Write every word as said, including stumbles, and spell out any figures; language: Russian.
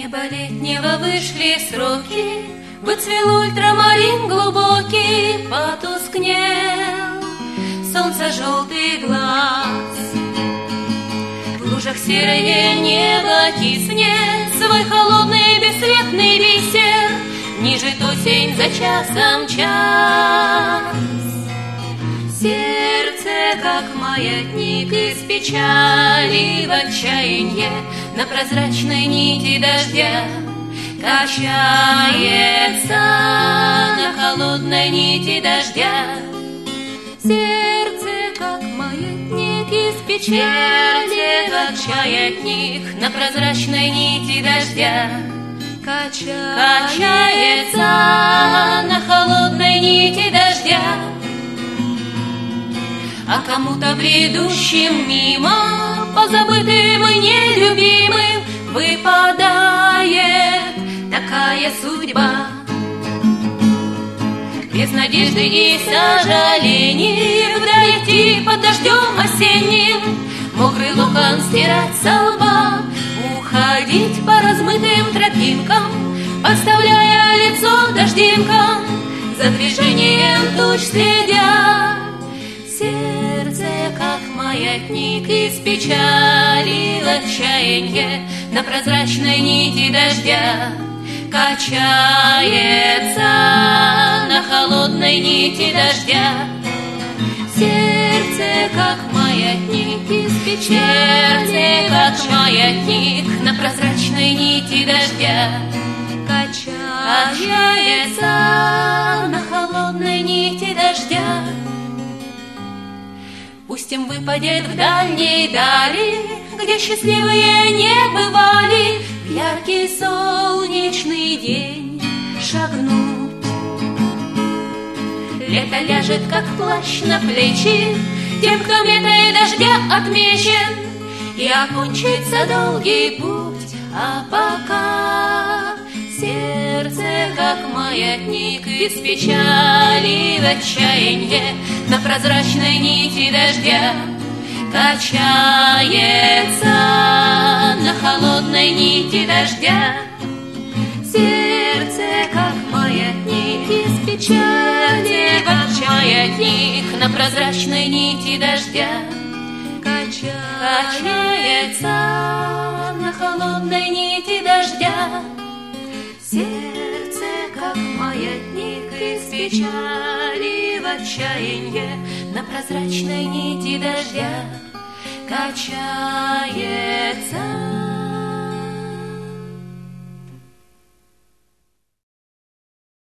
неба летнего вышли сроки, выцвел ультрамарин глубокий, потускнел солнце желтый глаз. В лужах серое небо киснет свой холодный бесцветный бисер, нижет осень за часом час. Сердце, как маятник из печали в отчаянье, на прозрачной нити дождя качается, на холодной нити дождя. Сердце, как маятник из печали в отчаянье, на прозрачной нити дождя качается, на холодной нити дождя. А кому-то бредущим мимо, позабытым и нелюбимым, выпадает такая судьба. Без надежды и сожалений вдаль идти под дождем осенним, мокрый локон стирать со лба, уходить по размытым тропинкам, подставляя лицо дождинкам, за движением туч следя. Сердце, как маятник из печали в отчаянье, на прозрачной нити дождя качается, на холодной нити дождя. Сердце, как маятник из печали, как маятник на прозрачной нити дождя качается, на холодной нити дождя. Пусть им выпадет в дальней дали, где счастливые не бывали, в яркий солнечный день шагнут. Лето ляжет, как плащ на плечи тем, кто летой дождя отмечен, и окончится долгий путь. А пока сердце, как маятник из печали в отчаянье, на прозрачной нити дождя качается, на холодной нити дождя. Сердце, как маятник из печали, как маятник на прозрачной нити дождя качается, на холодной нити дождя. Сердце, как маятник из печали в отчаянье, на прозрачной нити дождя качается.